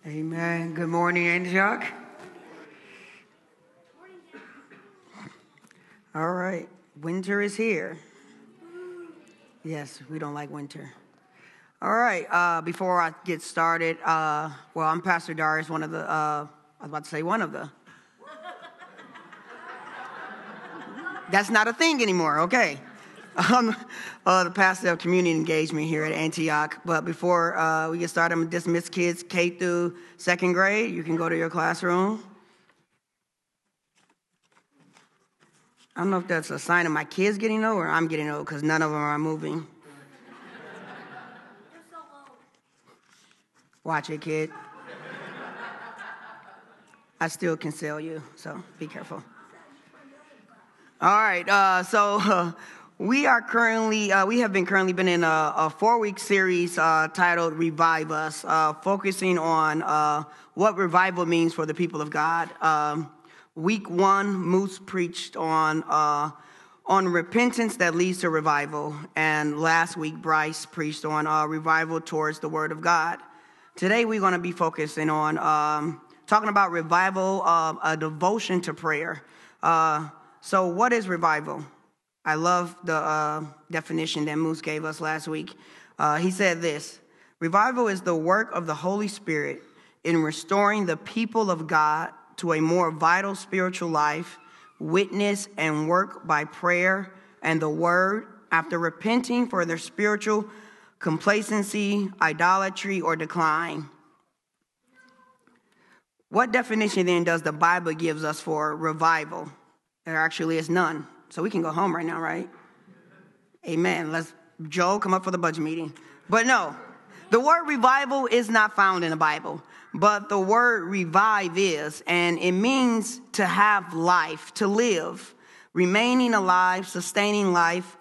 Amen. Good morning, Antioch. All right. Winter is here. Yes, we don't like winter. All right. Before I get started, I'm Pastor Darius, one of the. That's not a thing anymore. Okay. I'm the pastor of community engagement here at Antioch. But before we get started, I'm going to dismiss kids K through second grade. You can go to your classroom. I don't know if that's a sign of my kids getting old or I'm getting old because none of them are moving. You're so low. Watch it, kid. I still can sell you, so be careful. All right, we have been in a 4-week series titled Revive Us, focusing on what revival means for the people of God. Week 1, Moose preached on repentance that leads to revival, and last week Bryce preached on revival towards the Word of God. Today we're going to be focusing on talking about revival, a devotion to prayer. So what is revival? I love the definition that Moose gave us last week. He said this: revival is the work of the Holy Spirit in restoring the people of God to a more vital spiritual life, witness and work by prayer and the word after repenting for their spiritual complacency, idolatry, or decline. What definition then does the Bible gives us for revival? There actually is none. So we can go home right now, right? Amen. Let's, Joe, come up for the budget meeting. But no, the word revival is not found in the Bible. But the word revive is, and it means to have life, to live, remaining alive, sustaining life,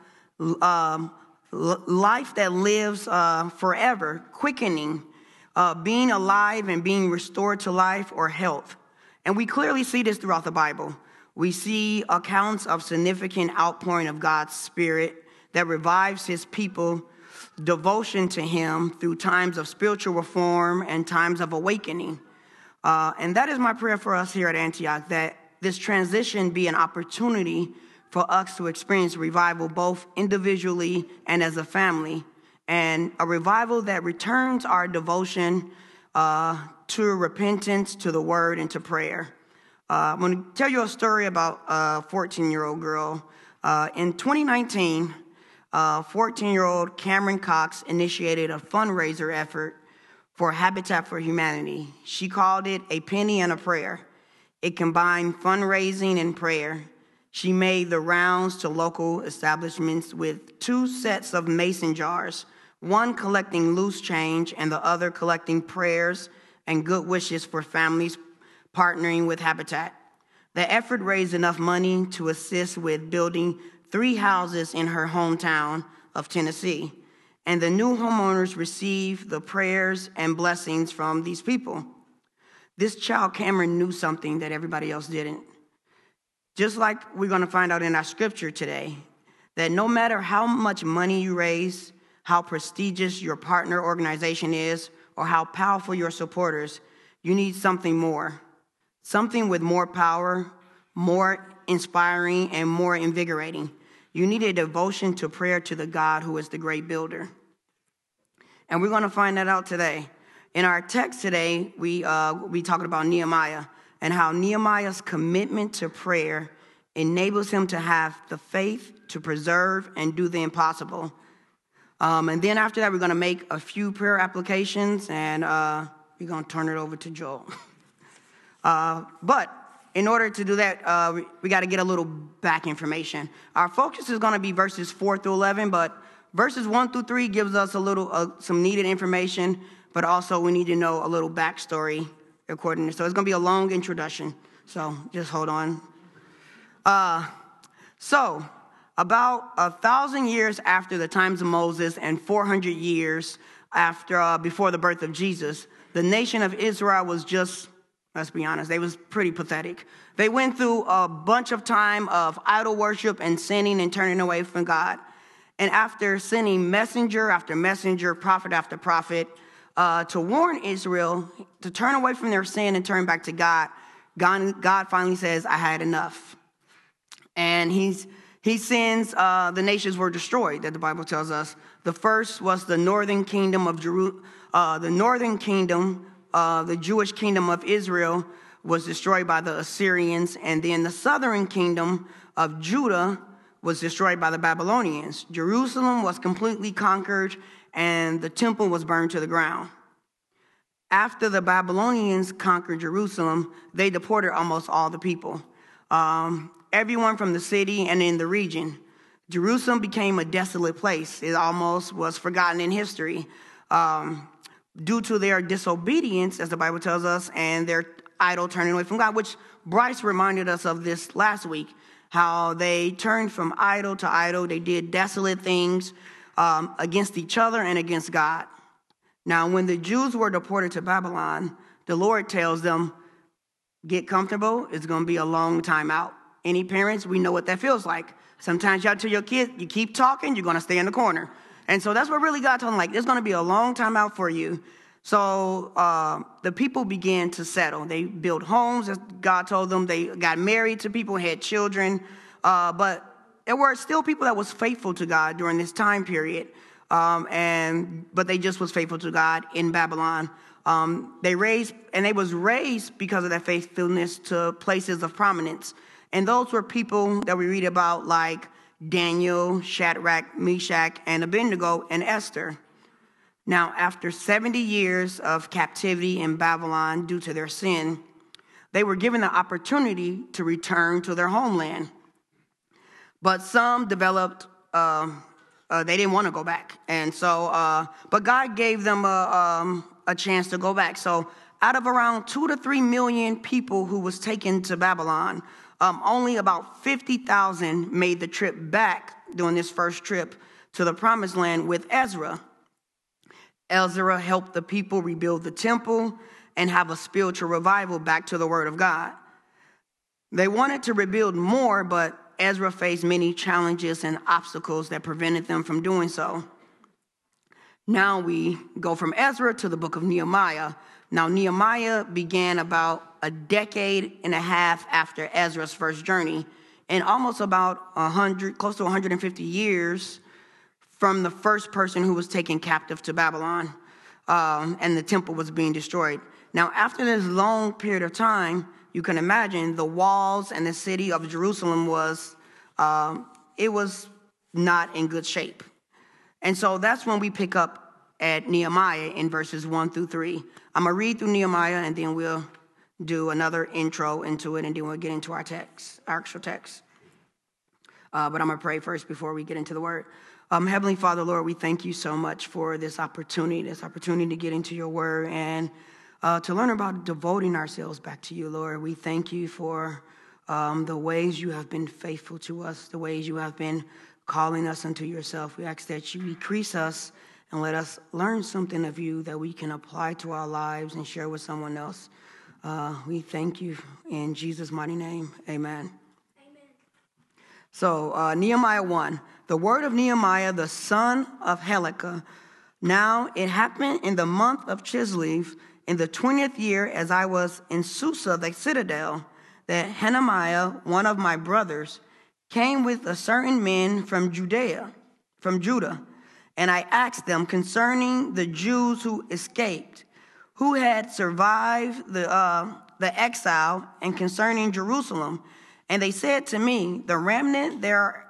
life that lives forever, quickening, being alive and being restored to life or health. And we clearly see this throughout the Bible. We see accounts of significant outpouring of God's Spirit that revives his people, devotion to him through times of spiritual reform and times of awakening. And that is my prayer for us here at Antioch, that this transition be an opportunity for us to experience revival both individually and as a family, and a revival that returns our devotion to repentance, to the word, and to prayer. I'm going to tell you a story about a 14-year-old girl. In 2019, 14-year-old Cameron Cox initiated a fundraiser effort for Habitat for Humanity. She called it A Penny and a Prayer. It combined fundraising and prayer. She made the rounds to local establishments with 2 sets of mason jars, one collecting loose change and the other collecting prayers and good wishes for families partnering with Habitat. The effort raised enough money to assist with building 3 houses in her hometown of Tennessee, and the new homeowners received the prayers and blessings from these people. This child, Cameron, knew something that everybody else didn't. Just like we're going to find out in our scripture today, that no matter how much money you raise, how prestigious your partner organization is, or how powerful your supporters, you need something more. Something with more power, more inspiring, and more invigorating. You need a devotion to prayer to the God who is the great builder. And we're going to find that out today. In our text today, we talking about Nehemiah and how Nehemiah's commitment to prayer enables him to have the faith to preserve and do the impossible. And then after that, we're going to make a few prayer applications, and we're going to turn it over to Joel. But in order to do that, we got to get a little back information. Our focus is going to be verses 4 through 11, but verses 1 through 3 gives us a little some needed information, but also we need to know a little backstory according to. So it's going to be a long introduction. So just hold on. So about 1,000 years after the times of Moses and 400 years after before the birth of Jesus, the nation of Israel was just, let's be honest, they was pretty pathetic. They went through a bunch of time of idol worship and sinning and turning away from God. And after sending messenger after messenger, prophet after prophet, to warn Israel to turn away from their sin and turn back to God. God finally says, I had enough. And he sends, the nations were destroyed, that the Bible tells us. The first was the northern kingdom of the Jewish kingdom of Israel was destroyed by the Assyrians, and then the southern kingdom of Judah was destroyed by the Babylonians. Jerusalem was completely conquered, and the temple was burned to the ground. After the Babylonians conquered Jerusalem, they deported almost all the people, everyone from the city and in the region. Jerusalem became a desolate place. It almost was forgotten in history due to their disobedience, as the Bible tells us, and their idol turning away from God, which Bryce reminded us of this last week, how they turned from idol to idol. They did desolate things against each other and against God. Now, when the Jews were deported to Babylon, the Lord tells them, get comfortable. It's going to be a long time out. Any parents, we know what that feels like. Sometimes y'all tell your kids, you keep talking, you're going to stay in the corner. And so that's what really God told them, like, there's going to be a long time out for you. So the people began to settle. They built homes, as God told them. They got married to people, had children. But there were still people that was faithful to God during this time period. But they just was faithful to God in Babylon. They was raised because of that faithfulness to places of prominence. And those were people that we read about like Daniel, Shadrach, Meshach, and Abednego, and Esther. Now, after 70 years of captivity in Babylon due to their sin, they were given the opportunity to return to their homeland. But some developed, they didn't want to go back. And so, but God gave them a chance to go back. So out of around 2 to 3 million people who was taken to Babylon, only about 50,000 made the trip back during this first trip to the promised land with Ezra. Ezra helped the people rebuild the temple and have a spiritual revival back to the word of God. They wanted to rebuild more, but Ezra faced many challenges and obstacles that prevented them from doing so. Now we go from Ezra to the book of Nehemiah. Now, Nehemiah began about a decade and a half after Ezra's first journey, and almost about close to 150 years from the first person who was taken captive to Babylon, and the temple was being destroyed. Now, after this long period of time, you can imagine the walls and the city of Jerusalem was not in good shape. And so that's when we pick up at Nehemiah in verses 1 through 3. I'm going to read through Nehemiah, and then we'll do another intro into it, and then we'll get into our text, our actual text. But I'm going to pray first before we get into the word. Heavenly Father, Lord, we thank you so much for this opportunity to get into your word and to learn about devoting ourselves back to you, Lord. We thank you for the ways you have been faithful to us, the ways you have been calling us unto yourself. We ask that you decrease us and let us learn something of you that we can apply to our lives and share with someone else. We thank you in Jesus' mighty name. Amen. So, Nehemiah 1, the word of Nehemiah, the son of Hilkiah. Now it happened in the month of Chislev, in the 20th year, as I was in Susa, the citadel, that Hananiah, one of my brothers, came with a certain men from Judah, and I asked them concerning the Jews who escaped, who had survived the exile, and concerning Jerusalem. And they said to me, the remnant there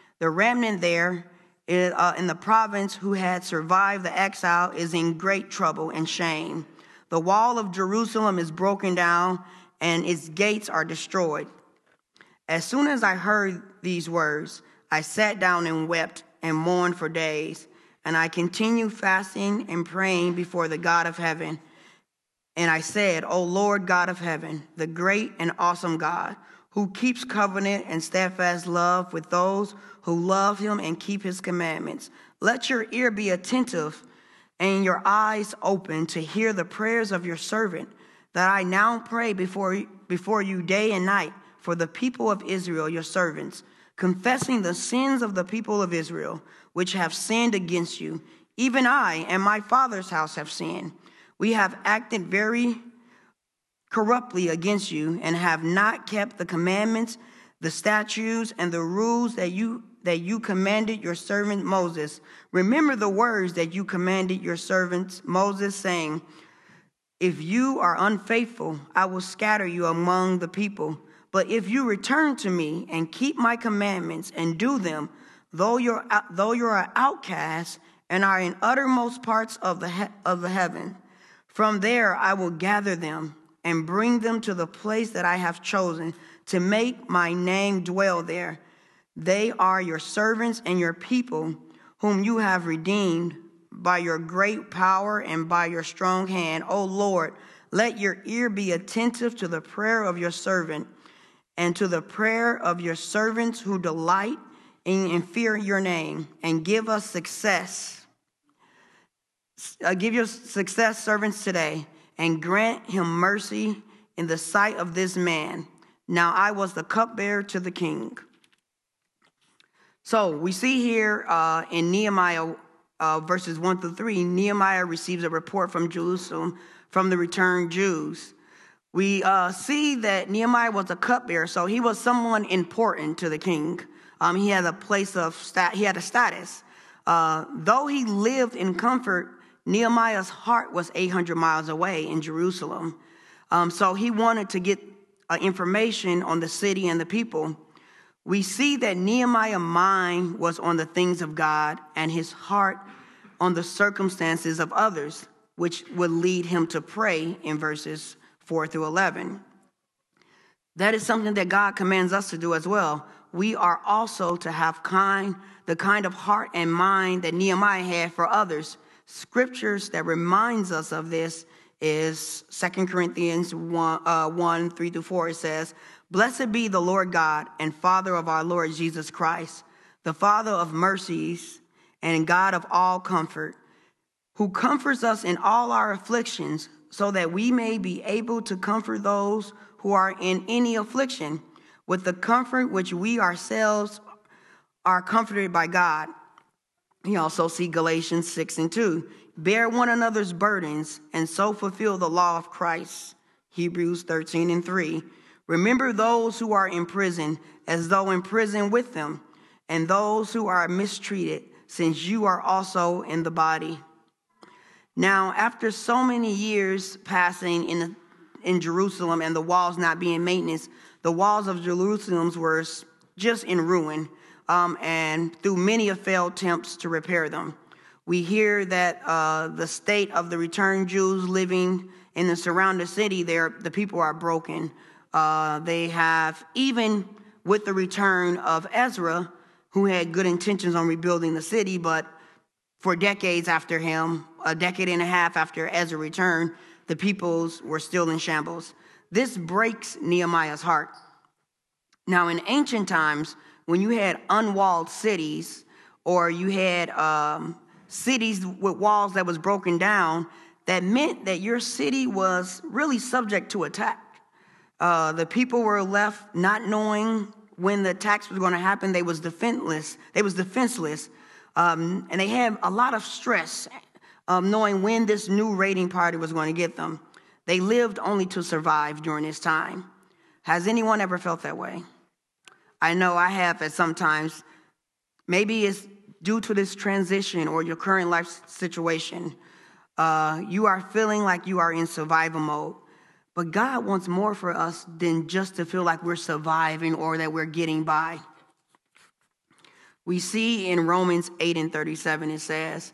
in the province who had survived the exile is in great trouble and shame. The wall of Jerusalem is broken down, and its gates are destroyed. As soon as I heard these words, I sat down and wept and mourned for days. And I continued fasting and praying before the God of heaven. And I said, O Lord God of heaven, the great and awesome God, who keeps covenant and steadfast love with those who love him and keep his commandments, let your ear be attentive and your eyes open to hear the prayers of your servant, that I now pray before you day and night for the people of Israel, your servants, confessing the sins of the people of Israel, which have sinned against you. Even I and my father's house have sinned. We have acted very corruptly against you and have not kept the commandments, the statutes, and the rules that you commanded your servant Moses. Remember the words that you commanded your servant Moses, saying, if you are unfaithful, I will scatter you among the people. But if you return to me and keep my commandments and do them, though you're an outcast and are in uttermost parts of the heaven, from there I will gather them and bring them to the place that I have chosen to make my name dwell there. They are your servants and your people, whom you have redeemed by your great power and by your strong hand. O Lord, let your ear be attentive to the prayer of your servant and to the prayer of your servants who delight in fear your name, and give us success. Give your success servants today, and grant him mercy in the sight of this man. Now I was the cupbearer to the king. So we see here in Nehemiah verses 1 through 3, Nehemiah receives a report from Jerusalem from the returned Jews. We see that Nehemiah was a cupbearer, so he was someone important to the king. He had a place of he had a status. Though he lived in comfort, Nehemiah's heart was 800 miles away in Jerusalem. So he wanted to get information on the city and the people. We see that Nehemiah's mind was on the things of God and his heart on the circumstances of others, which would lead him to pray in verses 4 through 11. That is something that God commands us to do as well. We are also to have the kind of heart and mind that Nehemiah had for others. Scriptures that reminds us of this is 2 Corinthians 1, 3 through 4. It says, blessed be the Lord God and Father of our Lord Jesus Christ, the Father of mercies and God of all comfort, who comforts us in all our afflictions, so that we may be able to comfort those who are in any affliction with the comfort which we ourselves are comforted by God. You also see Galatians 6 and 2. Bear one another's burdens and so fulfill the law of Christ. Hebrews 13 and 3. Remember those who are in prison as though in prison with them, and those who are mistreated, since you are also in the body. Now, after so many years passing in Jerusalem and the walls not being maintenance, the walls of Jerusalem were just in ruin, and through many failed attempts to repair them. We hear that the state of the returned Jews living in the surrounding city, the people are broken. They have, even with the return of Ezra, who had good intentions on rebuilding the city, but for decades after him, a decade and a half after Ezra returned, the peoples were still in shambles. This breaks Nehemiah's heart. Now, in ancient times, when you had unwalled cities, or you had cities with walls that was broken down, that meant that your city was really subject to attack. The people were left not knowing when the attacks was going to happen. They was defenseless. And they had a lot of stress knowing when this new raiding party was going to get them. They lived only to survive during this time. Has anyone ever felt that way? I know I have at some times. Maybe it's due to this transition or your current life situation. You are feeling like you are in survival mode. But God wants more for us than just to feel like we're surviving or that we're getting by. We see in Romans 8 and 37, it says,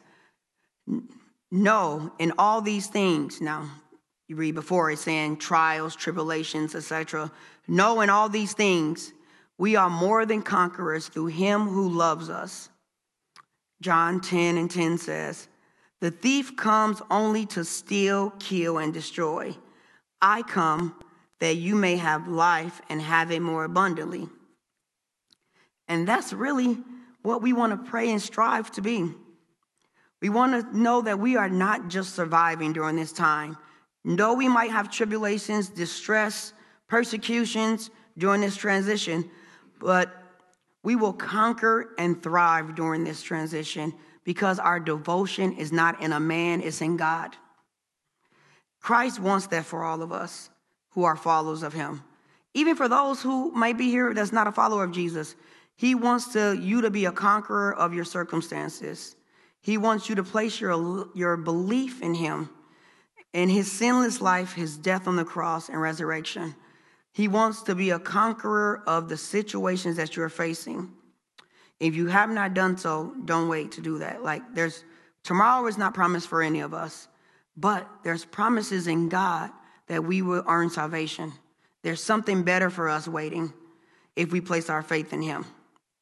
no, in all these things, now you read before it saying trials, tribulations, etc. No, in all these things, we are more than conquerors through him who loves us. John 10 and 10 says, the thief comes only to steal, kill, and destroy. I come that you may have life and have it more abundantly. And that's really what we want to pray and strive to be. We want to know that we are not just surviving during this time. Though we might have tribulations, distress, persecutions during this transition, but we will conquer and thrive during this transition because our devotion is not in a man, it's in God. Christ wants that for all of us who are followers of him. Even for those who might be here that's not a follower of Jesus, he wants you to be a conqueror of your circumstances. He wants you to place your belief in him, in his sinless life, his death on the cross, and resurrection. He wants to be a conqueror of the situations that you're facing. If you have not done so, don't wait to do that. Tomorrow is not promised for any of us, but there's promises in God that we will earn salvation. There's something better for us waiting if we place our faith in him.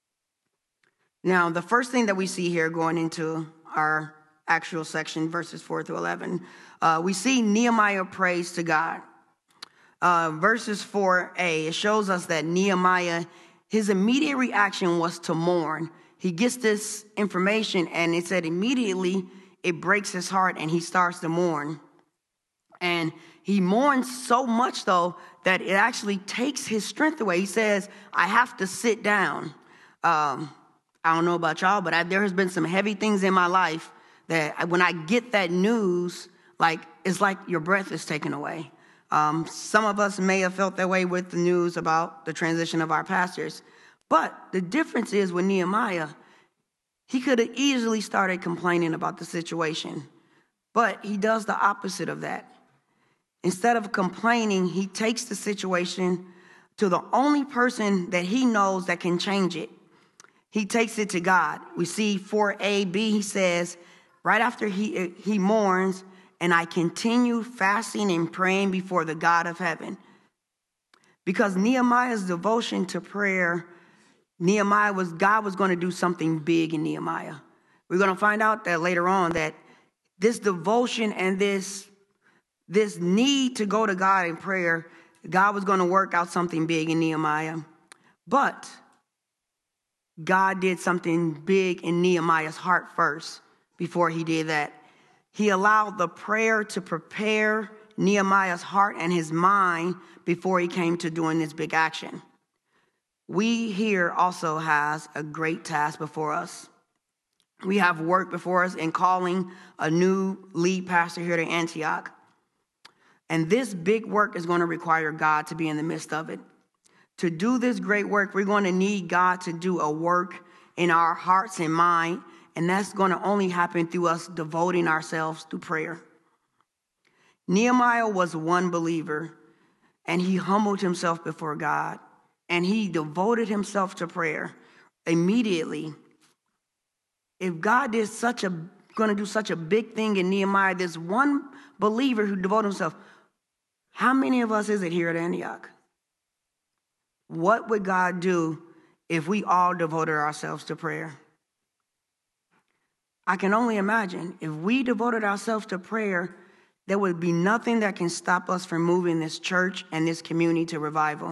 Now, the first thing that we see here going into our actual section, verses 4 through 11, we see Nehemiah prays to God. Verses 4a, it shows us that Nehemiah, his immediate reaction was to mourn. He gets this information, and it said immediately it breaks his heart, and he starts to mourn. And he mourns so much, though, that it actually takes his strength away. He says, I have to sit down. I don't know about y'all, but there has been some heavy things in my life that when I get that news, it's like your breath is taken away. Some of us may have felt that way with the news about the transition of our pastors. But the difference is with Nehemiah, he could have easily started complaining about the situation. But he does the opposite of that. Instead of complaining, he takes the situation to the only person that he knows that can change it. He takes it to God. We see 4ab, he says, right after he mourns, and I continue fasting and praying before the God of heaven. Because Nehemiah's devotion to prayer, God was going to do something big in Nehemiah. We're going to find out that later on that this devotion and this need to go to God in prayer, God was going to work out something big in Nehemiah. But God did something big in Nehemiah's heart first before he did that. He allowed the prayer to prepare Nehemiah's heart and his mind before he came to doing this big action. We here also has a great task before us. We have work before us in calling a new lead pastor here to Antioch. And this big work is going to require God to be in the midst of it. To do this great work, we're going to need God to do a work in our hearts and mind, and that's going to only happen through us devoting ourselves to prayer. Nehemiah was one believer, and he humbled himself before God, and he devoted himself to prayer immediately. If God is going to do such a big thing in Nehemiah, this one believer who devoted himself, how many of us is it here at Antioch? What would God do if we all devoted ourselves to prayer? I can only imagine if we devoted ourselves to prayer, there would be nothing that can stop us from moving this church and this community to revival.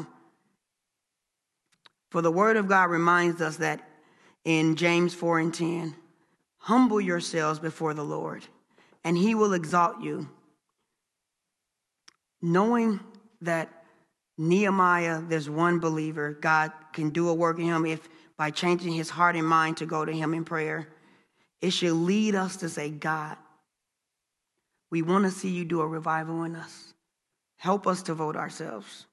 For the word of God reminds us that in James 4:10, humble yourselves before the Lord, and he will exalt you. Knowing that Nehemiah, there's one believer, God can do a work in him if by changing his heart and mind to go to him in prayer. It should lead us to say, God, we want to see you do a revival in us. Help us devote ourselves.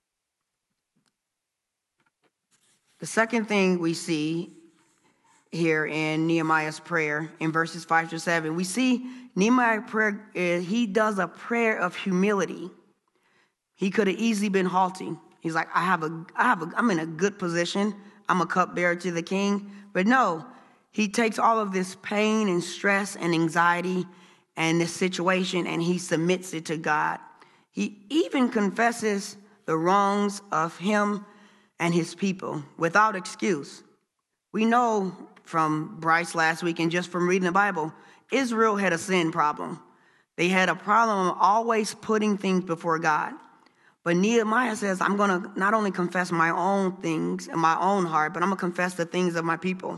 The second thing we see here in Nehemiah's prayer in verses 5-7, we see Nehemiah's prayer, he does a prayer of humility. He could have easily been haughty. He's like, I'm in a good position. I'm a cupbearer to the king. But no, he takes all of this pain and stress and anxiety and this situation, and he submits it to God. He even confesses the wrongs of him and his people without excuse. We know from Bryce last week and just from reading the Bible, Israel had a sin problem. They had a problem of always putting things before God. But Nehemiah says, I'm going to not only confess my own things in my own heart, but I'm going to confess the things of my people.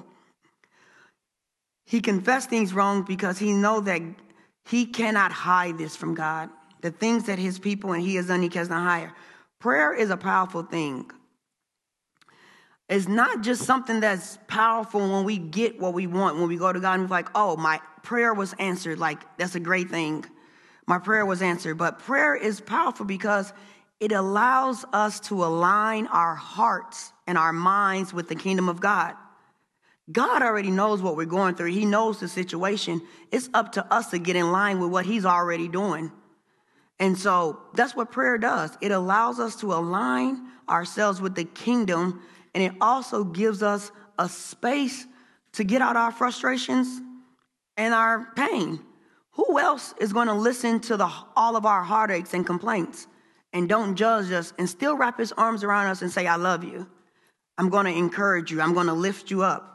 He confessed things wrong because he knows that he cannot hide this from God. The things that his people and he has done, he cannot hide. Prayer is a powerful thing. It's not just something that's powerful when we get what we want, when we go to God and we're like, oh, my prayer was answered. Like, that's a great thing. my prayer was answered. But prayer is powerful because it allows us to align our hearts and our minds with the kingdom of God. God already knows what we're going through. He knows the situation. It's up to us to get in line with what he's already doing. And so that's what prayer does. It allows us to align ourselves with the kingdom, and it also gives us a space to get out our frustrations and our pain. Who else is going to listen to all of our heartaches and complaints and don't judge us and still wrap his arms around us and say, I love you. I'm going to encourage you. I'm going to lift you up.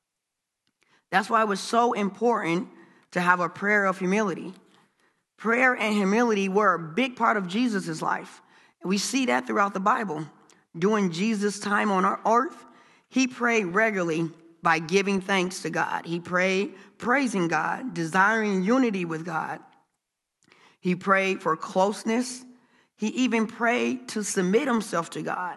That's why it was so important to have a prayer of humility. Prayer and humility were a big part of Jesus' life. And we see that throughout the Bible. During Jesus' time on our earth, he prayed regularly by giving thanks to God. He prayed praising God, desiring unity with God. He prayed for closeness. He even prayed to submit himself to God.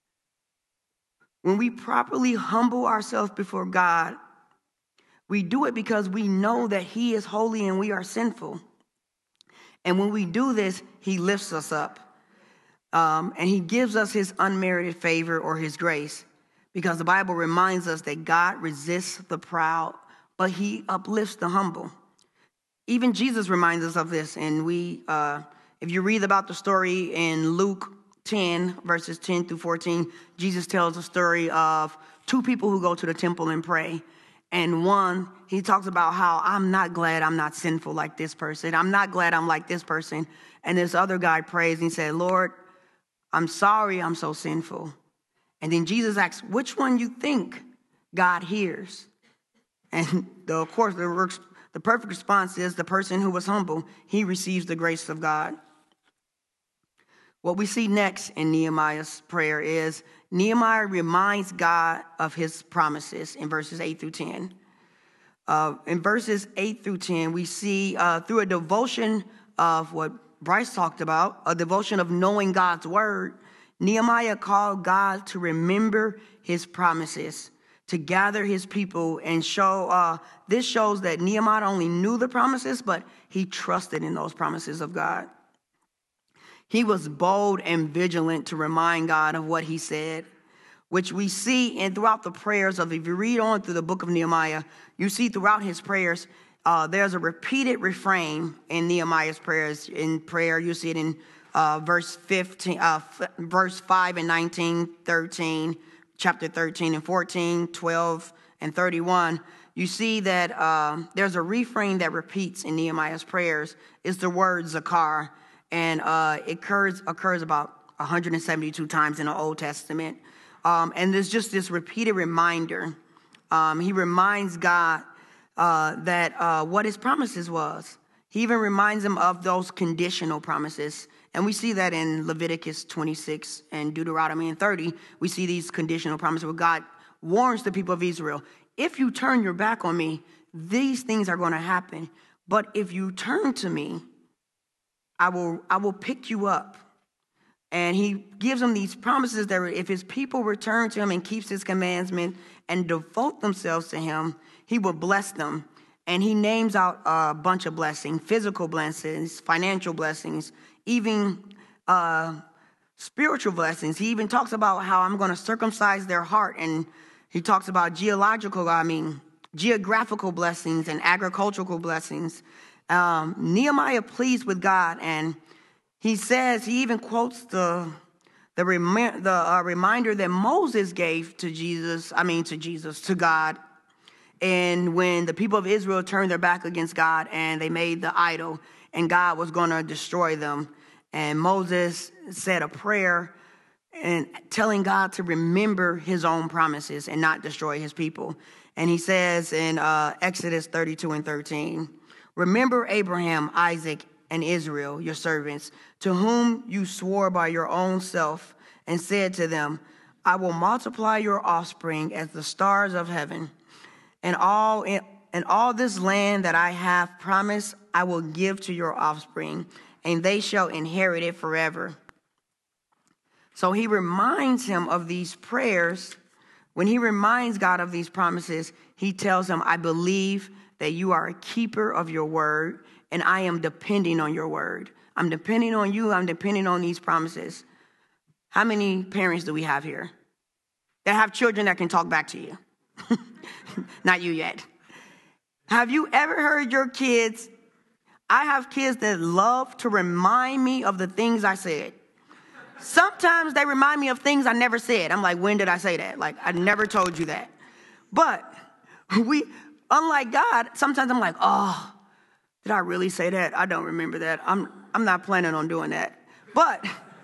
When we properly humble ourselves before God, we do it because we know that he is holy and we are sinful. And when we do this, he lifts us up. And he gives us his unmerited favor or his grace. Because the Bible reminds us that God resists the proud, but he uplifts the humble. Even Jesus reminds us of this. And if you read about the story in Luke 10, verses 10 through 14, Jesus tells a story of two people who go to the temple and pray. And one, he talks about how I'm not glad I'm not sinful like this person. I'm not glad I'm like this person. And this other guy prays and he said, Lord, I'm sorry I'm so sinful. And then Jesus asks, which one you think God hears? And of course, the perfect response is the person who was humble. He receives the grace of God. What we see next in Nehemiah's prayer is Nehemiah reminds God of his promises in verses 8 through 10. In verses 8 through 10, we see through a devotion of what Bryce talked about, a devotion of knowing God's word, Nehemiah called God to remember his promises, to gather his people and show, this shows that Nehemiah not only knew the promises, but he trusted in those promises of God. He was bold and vigilant to remind God of what he said, which we see in throughout the prayers of, if you read on through the book of Nehemiah, you see throughout his prayers, there's a repeated refrain in Nehemiah's prayers. In prayer, you see it in verse 5 and 19, 13, chapter 13 and 14, 12 and 31. You see that there's a refrain that repeats in Nehemiah's prayers. It's the word Zakar, and it occurs about 172 times in the Old Testament. And there's just this repeated reminder. He reminds God that what his promises was. He even reminds him of those conditional promises. And we see that in Leviticus 26 and Deuteronomy 30. We see these conditional promises where God warns the people of Israel, if you turn your back on me, these things are going to happen. But if you turn to me, I will pick you up. And he gives them these promises that if his people return to him and keeps his commandments and devote themselves to him, he will bless them. And he names out a bunch of blessings, physical blessings, financial blessings, even spiritual blessings. He even talks about how I'm going to circumcise their heart. And he talks about geographical blessings and agricultural blessings. Nehemiah pleads with God, and he says, he even quotes the reminder that Moses gave to God. And when the people of Israel turned their back against God and they made the idol, and God was going to destroy them. And Moses said a prayer and telling God to remember his own promises and not destroy his people. And he says in Exodus 32 and 13, remember Abraham, Isaac, and Israel, your servants, to whom you swore by your own self and said to them, I will multiply your offspring as the stars of heaven, and all this land that I have promised I will give to your offspring, and they shall inherit it forever. So he reminds him of these prayers. When he reminds God of these promises, he tells him, I believe that you are a keeper of your word, and I am depending on your word. I'm depending on you. I'm depending on these promises. How many parents do we have here that have children that can talk back to you? Not you yet. Have you ever heard your kids? I have kids that love to remind me of the things I said. Sometimes they remind me of things I never said. I'm like, when did I say that? Like, I never told you that. But unlike God, sometimes I'm like, oh, did I really say that? I don't remember that. I'm not planning on doing that. But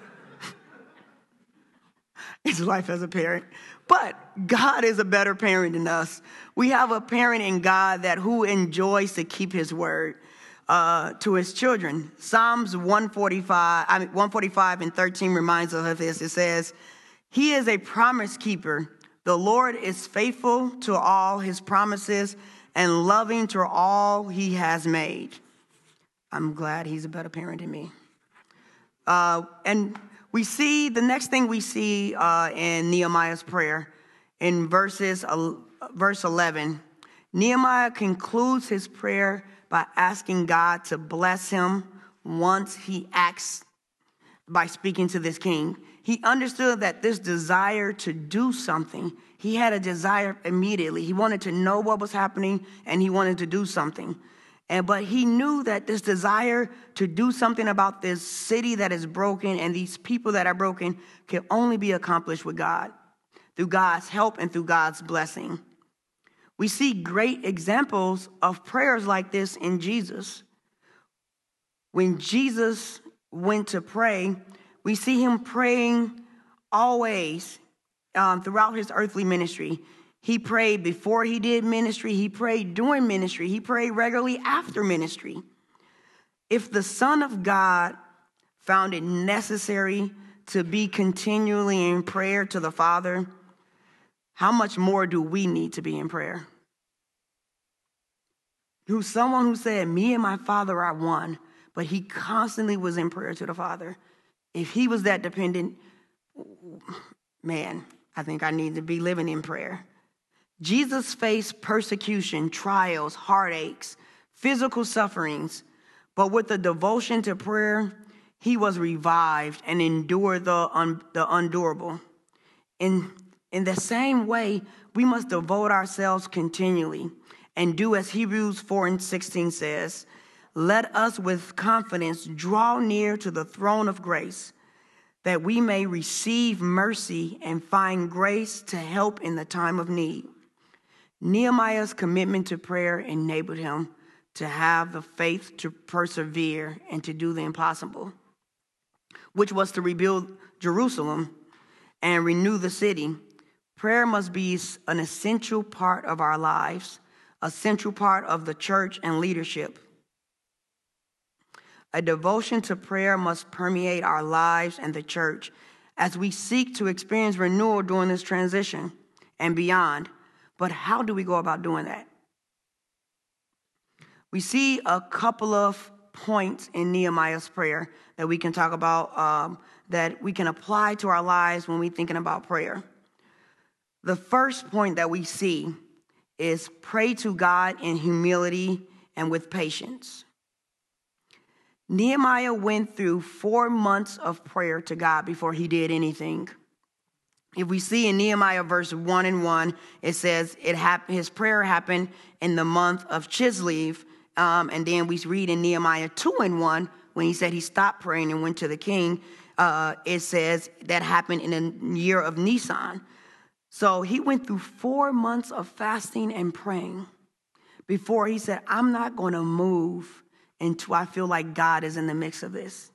it's life as a parent. But God is a better parent than us. We have a parent in God who enjoys to keep his word to his children. Psalms 145 and 13 reminds us of this. It says, he is a promise keeper. The Lord is faithful to all his promises and loving to all he has made. I'm glad he's a better parent than me. And we see, the next thing we see in Nehemiah's prayer, in verse 11, Nehemiah concludes his prayer by asking God to bless him once he acts by speaking to this king. He understood that this desire to do something, he had a desire immediately. He wanted to know what was happening, and he wanted to do something. But he knew that this desire to do something about this city that is broken and these people that are broken can only be accomplished with God, through God's help and through God's blessing. We see great examples of prayers like this in Jesus. When Jesus went to pray, we see him praying always throughout his earthly ministry. He prayed before he did ministry. He prayed during ministry. He prayed regularly after ministry. If the Son of God found it necessary to be continually in prayer to the Father, how much more do we need to be in prayer? Who's someone who said, me and my Father are one, but he constantly was in prayer to the Father. If he was that dependent, man, I think I need to be living in prayer. Jesus faced persecution, trials, heartaches, physical sufferings, but with a devotion to prayer, he was revived and endured the unendurable. In the same way, we must devote ourselves continually and do as Hebrews 4:16 says, let us with confidence draw near to the throne of grace, that we may receive mercy and find grace to help in the time of need. Nehemiah's commitment to prayer enabled him to have the faith to persevere and to do the impossible, which was to rebuild Jerusalem and renew the city. Prayer must be an essential part of our lives, a central part of the church and leadership. A devotion to prayer must permeate our lives and the church as we seek to experience renewal during this transition and beyond. But how do we go about doing that? We see a couple of points in Nehemiah's prayer that we can talk about, that we can apply to our lives when we're thinking about prayer. The first point that we see is pray to God in humility and with patience. Nehemiah went through 4 months of prayer to God before he did anything. If we see in Nehemiah verse 1:1, it says his prayer happened in the month of Chislev. And then we read in Nehemiah 2:1, when he said he stopped praying and went to the king, it says that happened in the year of Nisan. So he went through 4 months of fasting and praying before he said, I'm not going to move until I feel like God is in the mix of this.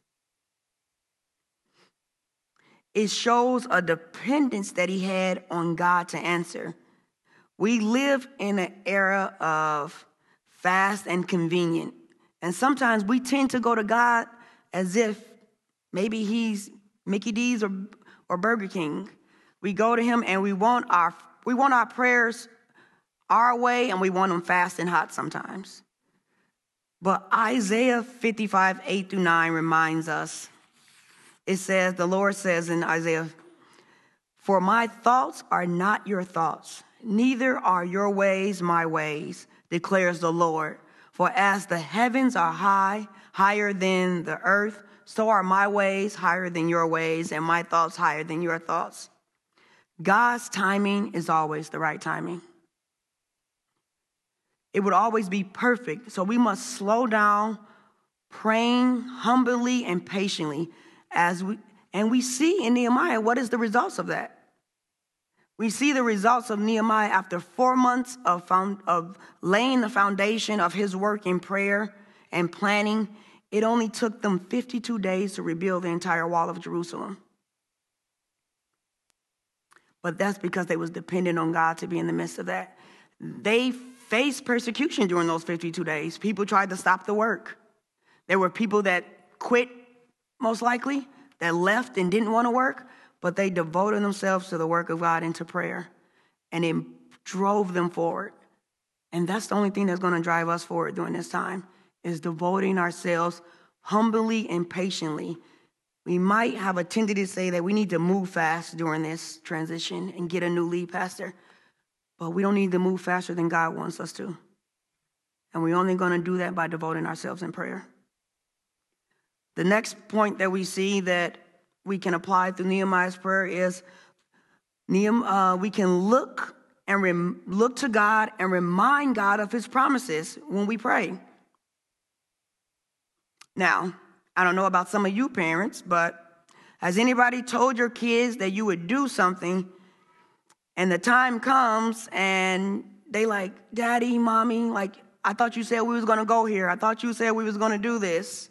It shows a dependence that he had on God to answer. We live in an era of fast and convenient. And sometimes we tend to go to God as if maybe he's Mickey D's or Burger King. We go to him and we want our prayers our way, and we want them fast and hot sometimes. But Isaiah 55:8-9 reminds us. It says, the Lord says in Isaiah, for my thoughts are not your thoughts, neither are your ways my ways, declares the Lord. For as the heavens are higher than the earth, so are my ways higher than your ways, and my thoughts higher than your thoughts. God's timing is always the right timing. It would always be perfect, so we must slow down, praying humbly and patiently, and we see in Nehemiah what is the results of that. We see the results of Nehemiah after 4 months of laying the foundation of his work in prayer and planning. It only took them 52 days to rebuild the entire wall of Jerusalem. But that's because they was dependent on God to be in the midst of that. They faced persecution during those 52 days. People tried to stop the work. There were people that quit, most likely, that left and didn't want to work, but they devoted themselves to the work of God and to prayer, and it drove them forward. And that's the only thing that's going to drive us forward during this time, is devoting ourselves humbly and patiently. We might have a tendency to say that we need to move fast during this transition and get a new lead pastor, but we don't need to move faster than God wants us to. And we're only going to do that by devoting ourselves in prayer. The next point that we see that we can apply through Nehemiah's prayer is we can look to God and remind God of his promises when we pray. Now, I don't know about some of you parents, but has anybody told your kids that you would do something and the time comes and they like, Daddy, Mommy, like, I thought you said we was going to go here. I thought you said we was going to do this.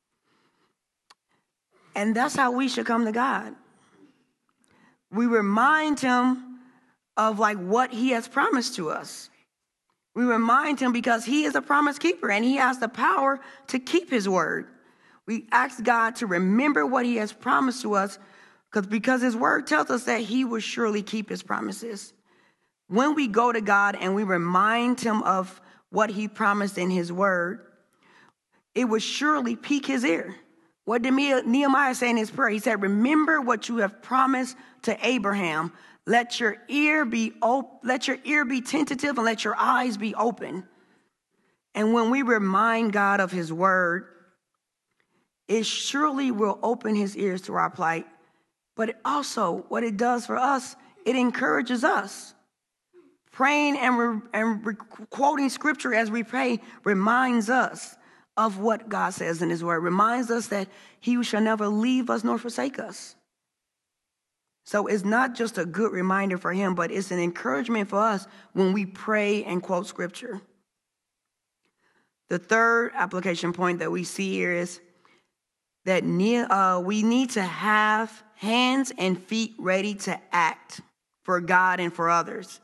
And that's how we should come to God. We remind him of like what he has promised to us. We remind him because he is a promise keeper and he has the power to keep his word. We ask God to remember what he has promised to us because his word tells us that he will surely keep his promises. When we go to God and we remind him of what he promised in his word, it will surely pique his ear. What did Nehemiah say in his prayer? He said, remember what you have promised to Abraham. Let your ear be tentative and let your eyes be open. And when we remind God of his word, it surely will open his ears to our plight. But it also, what it does for us, it encourages us. Praying and quoting scripture as we pray reminds us of what God says in his word, reminds us that he shall never leave us nor forsake us. So it's not just a good reminder for him, but it's an encouragement for us when we pray and quote scripture. The third application point that we see here is that we need to have hands and feet ready to act for God and for others.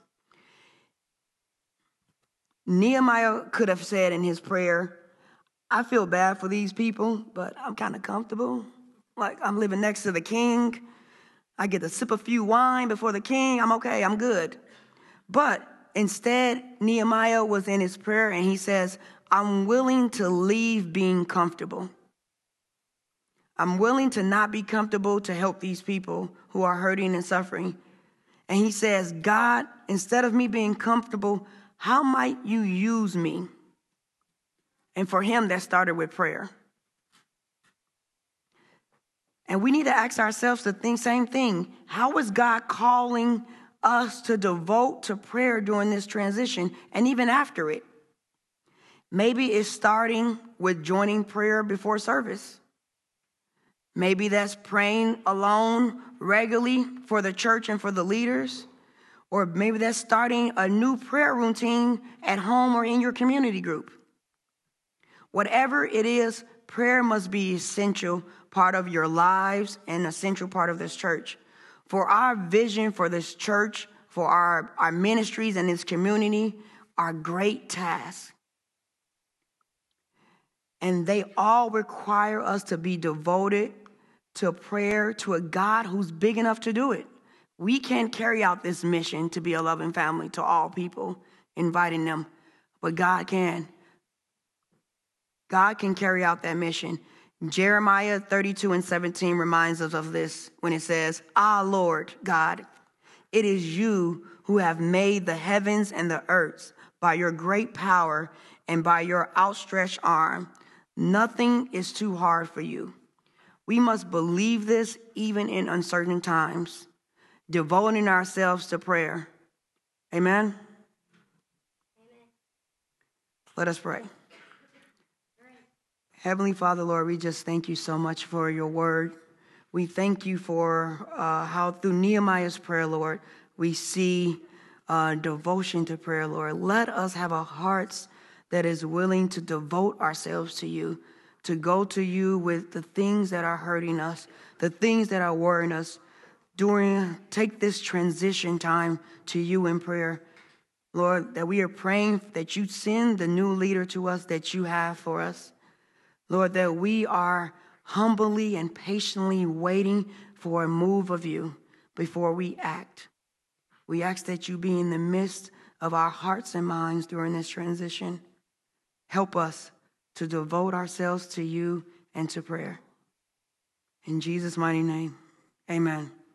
Nehemiah could have said in his prayer, I feel bad for these people, but I'm kind of comfortable. Like I'm living next to the king. I get to sip a few wine before the king. I'm okay. I'm good. But instead, Nehemiah was in his prayer and he says, I'm willing to leave being comfortable. I'm willing to not be comfortable to help these people who are hurting and suffering. And he says, God, instead of me being comfortable, how might you use me? And for him, that started with prayer. And we need to ask ourselves the same thing. How is God calling us to devote to prayer during this transition and even after it? Maybe it's starting with joining prayer before service. Maybe that's praying alone regularly for the church and for the leaders. Or maybe that's starting a new prayer routine at home or in your community group. Whatever it is, prayer must be an essential part of your lives and an essential part of this church. For our vision for this church, for our ministries and this community are great tasks. And they all require us to be devoted to prayer, to a God who's big enough to do it. We can't carry out this mission to be a loving family to all people, inviting them, but God can. God can carry out that mission. Jeremiah 32:17 reminds us of this when it says, Lord God, it is you who have made the heavens and the earth by your great power and by your outstretched arm. Nothing is too hard for you. We must believe this even in uncertain times, devoting ourselves to prayer. Amen? Let us pray. Heavenly Father, Lord, we just thank you so much for your word. We thank you for how through Nehemiah's prayer, Lord, we see devotion to prayer, Lord. Let us have a heart that is willing to devote ourselves to you, to go to you with the things that are hurting us, the things that are worrying us. Take this transition time to you in prayer, Lord, that we are praying that you send the new leader to us that you have for us. Lord, that we are humbly and patiently waiting for a move of you before we act. We ask that you be in the midst of our hearts and minds during this transition. Help us to devote ourselves to you and to prayer. In Jesus' mighty name, amen.